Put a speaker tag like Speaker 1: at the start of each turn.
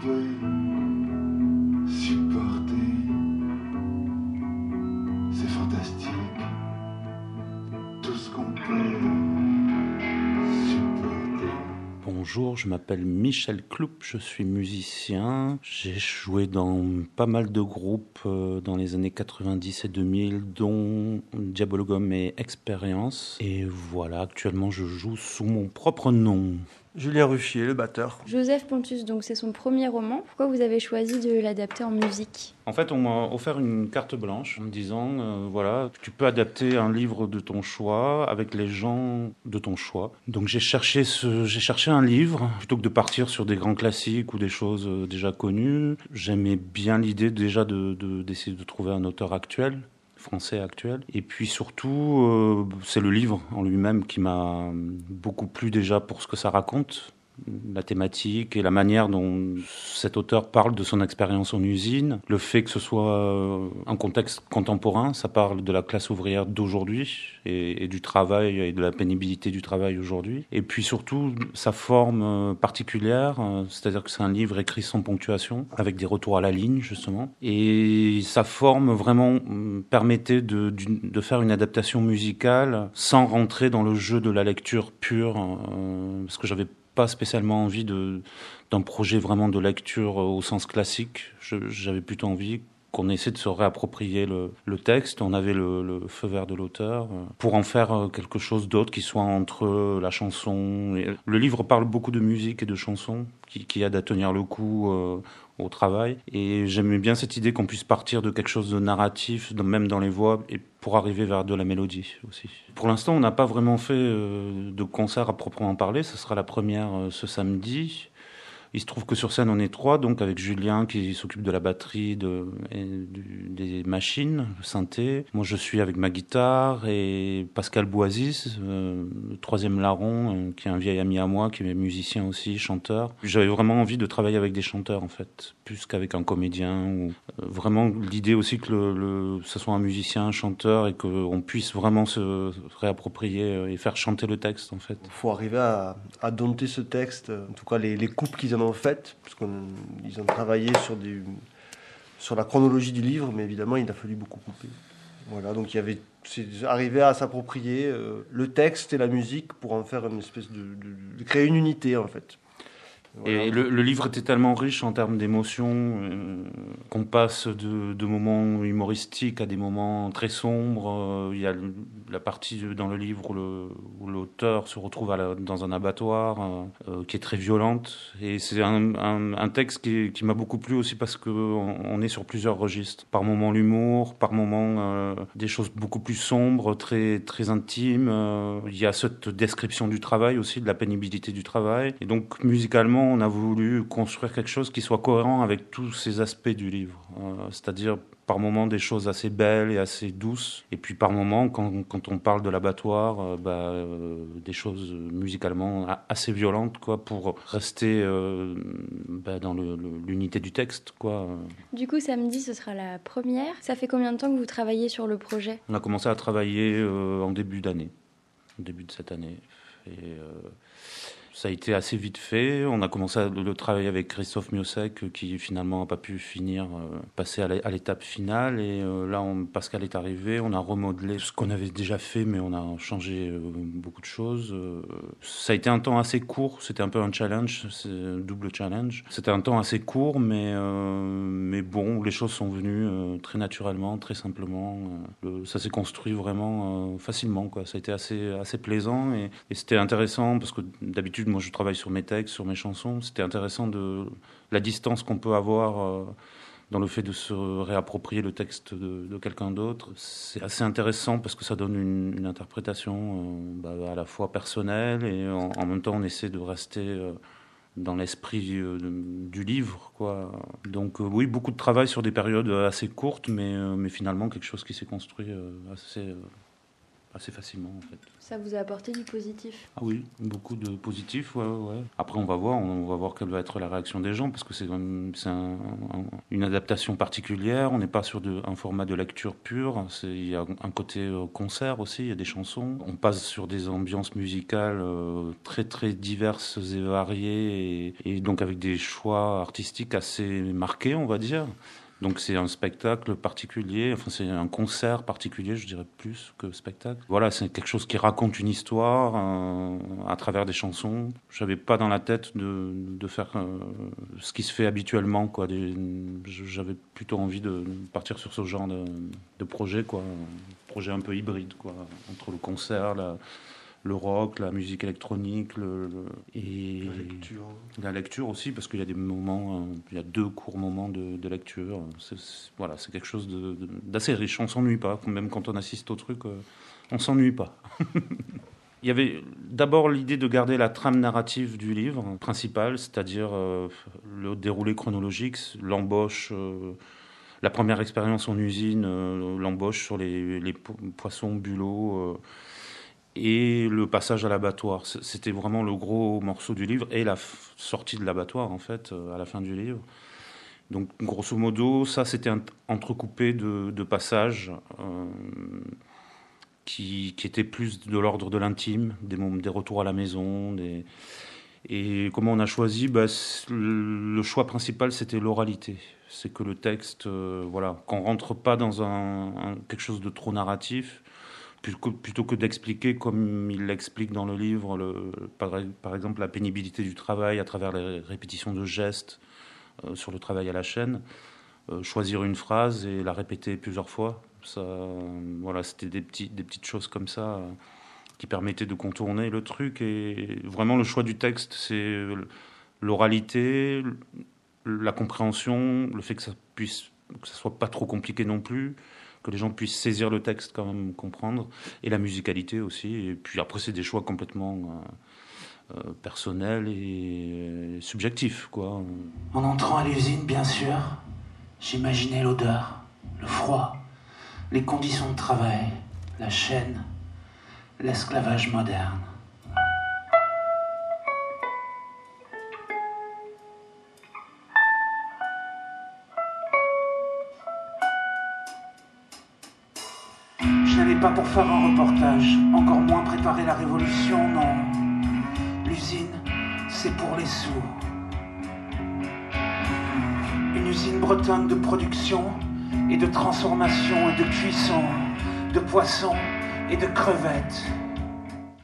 Speaker 1: peut supporter. C'est fantastique, tout ce qu'on peut supporter.
Speaker 2: Bonjour, je m'appelle Michel Cloup, je suis musicien. J'ai joué dans pas mal de groupes dans les années 90 et 2000, dont Diabologum et Expérience. Et voilà, actuellement je joue sous mon propre nom.
Speaker 3: Julien Ruffier, le batteur.
Speaker 4: Joseph Pontus, donc c'est son premier roman. Pourquoi vous avez choisi de l'adapter en musique ?
Speaker 2: En fait, on m'a offert une carte blanche en me disant, voilà, tu peux adapter un livre de ton choix avec les gens de ton choix. Donc j'ai cherché un livre plutôt que de partir sur des grands classiques ou des choses déjà connues. J'aimais bien l'idée déjà d'essayer de trouver un auteur actuel. Français actuel. Et puis surtout, c'est le livre en lui-même qui m'a beaucoup plu déjà pour ce que ça raconte, la thématique et la manière dont cet auteur parle de son expérience en usine, le fait que ce soit un contexte contemporain, ça parle de la classe ouvrière d'aujourd'hui et du travail et de la pénibilité du travail aujourd'hui. Et puis surtout, sa forme particulière, c'est-à-dire que c'est un livre écrit sans ponctuation, avec des retours à la ligne justement. Et sa forme vraiment permettait de faire une adaptation musicale sans rentrer dans le jeu de la lecture pure, parce que j'avais pas spécialement envie d'un projet vraiment de lecture au sens classique. J'avais plutôt envie qu'on essaie de se réapproprier le texte. On avait le feu vert de l'auteur pour en faire quelque chose d'autre qui soit entre la chanson. Le livre parle beaucoup de musique et de chansons qui aident à tenir le coup au travail. Et j'aimais bien cette idée qu'on puisse partir de quelque chose de narratif, même dans les voix, et pour arriver vers de la mélodie aussi. Pour l'instant, on n'a pas vraiment fait de concert à proprement parler. Ce sera la première ce samedi. Il se trouve que sur scène, on est trois, donc avec Julien qui s'occupe de la batterie des machines, le synthé. Moi, je suis avec ma guitare et Pascal Boisis, le troisième larron, qui est un vieil ami à moi, qui est musicien aussi, chanteur. J'avais vraiment envie de travailler avec des chanteurs, en fait, plus qu'avec un comédien. Vraiment, l'idée aussi que ce soit un musicien, un chanteur, et qu'on puisse vraiment se réapproprier et faire chanter le texte, en fait.
Speaker 3: Il faut arriver à dompter ce texte, en tout cas les coupes qu'ils en ont faites, parce qu'ils ont travaillé sur la chronologie du livre, mais évidemment, il a fallu beaucoup couper. Voilà, donc c'est arriver à s'approprier le texte et la musique pour en faire une espèce de créer une unité, en fait. Voilà.
Speaker 2: Et le livre était tellement riche en termes d'émotions qu'on passe de moments humoristiques à des moments très sombres. Il y a la partie dans le livre où l'auteur se retrouve dans un abattoir qui est très violente. Et c'est un texte qui m'a beaucoup plu aussi parce qu'on est sur plusieurs registres. Par moments l'humour, par moments des choses beaucoup plus sombres, très, très intimes. Il y a cette description du travail aussi, de la pénibilité du travail. Et donc musicalement, on a voulu construire quelque chose qui soit cohérent avec tous ces aspects du livre. C'est-à-dire par moments des choses assez belles et assez douces, et puis par moments, quand on parle de l'abattoir, des choses musicalement assez violentes, quoi, pour rester dans l'unité du texte, quoi.
Speaker 4: Du coup, samedi, ce sera la première. Ça fait combien de temps que vous travaillez sur le projet ?
Speaker 2: On a commencé à travailler en début de cette année. Et ça a été assez vite fait. On a commencé à le travailler avec Christophe Miossec, qui finalement n'a pas pu finir, passer à l'étape finale. Et là, Pascal est arrivé. On a remodelé ce qu'on avait déjà fait, mais on a changé beaucoup de choses. Ça a été un temps assez court. C'était un peu un challenge, c'est un double challenge. C'était un temps assez court, mais bon, les choses sont venues très naturellement, très simplement. Ça s'est construit vraiment facilement, quoi. Ça a été assez plaisant et c'était intéressant parce que d'habitude, moi, je travaille sur mes textes, sur mes chansons. C'était intéressant de la distance qu'on peut avoir dans le fait de se réapproprier le texte de quelqu'un d'autre. C'est assez intéressant parce que ça donne une interprétation à la fois personnelle et en même temps, on essaie de rester dans l'esprit du livre, quoi. Donc oui, beaucoup de travail sur des périodes assez courtes, mais finalement quelque chose qui s'est construit assez facilement en fait.
Speaker 4: Ça vous a apporté du positif?
Speaker 2: Ah oui, beaucoup de positifs, ouais. Après on va voir quelle va être la réaction des gens, parce que c'est une adaptation particulière, on n'est pas sur un format de lecture pure, il y a un côté concert aussi, il y a des chansons, on passe sur des ambiances musicales très très diverses et variées, et donc avec des choix artistiques assez marqués, on va dire. Donc c'est un spectacle particulier, enfin c'est un concert particulier, je dirais plus que spectacle. Voilà, c'est quelque chose qui raconte une histoire à travers des chansons. J'avais pas dans la tête de faire ce qui se fait habituellement, quoi. J'avais plutôt envie de partir sur ce genre de projet, quoi. Un projet un peu hybride, quoi, entre le concert, le rock, la musique électronique, et la lecture aussi, parce qu'il y a des moments, il y a 2 courts moments de lecture. C'est quelque chose d'assez riche. On s'ennuie pas, même quand on assiste au truc, on s'ennuie pas. Il y avait d'abord l'idée de garder la trame narrative du livre principal, c'est-à-dire le déroulé chronologique, l'embauche. La première expérience en usine, l'embauche sur les poissons bulots, et le passage à l'abattoir. C'était vraiment le gros morceau du livre, et la sortie de l'abattoir, en fait, à la fin du livre. Donc, grosso modo, ça, c'était entrecoupé de passages qui étaient plus de l'ordre de l'intime, des retours à la maison. Et comment on a choisi, le choix principal, c'était l'oralité. C'est que le texte, qu'on rentre pas dans quelque chose de trop narratif, plutôt que d'expliquer, comme il l'explique dans le livre, par exemple la pénibilité du travail à travers les répétitions de gestes sur le travail à la chaîne, choisir une phrase et la répéter plusieurs fois. C'était des petites choses comme ça qui permettaient de contourner le truc. Et vraiment, le choix du texte, c'est l'oralité, la compréhension, le fait que ça soit pas trop compliqué non plus, que les gens puissent saisir le texte, quand même comprendre, et la musicalité aussi. Et puis après, c'est des choix complètement personnels et subjectifs, quoi.
Speaker 5: En entrant à l'usine, bien sûr, j'imaginais l'odeur, le froid, les conditions de travail, la chaîne, l'esclavage moderne. Je n'allais pas pour faire un reportage, encore moins préparer la révolution, non. L'usine, c'est pour les sourds. Une usine bretonne de production et de transformation et de cuisson, de poissons et de crevettes.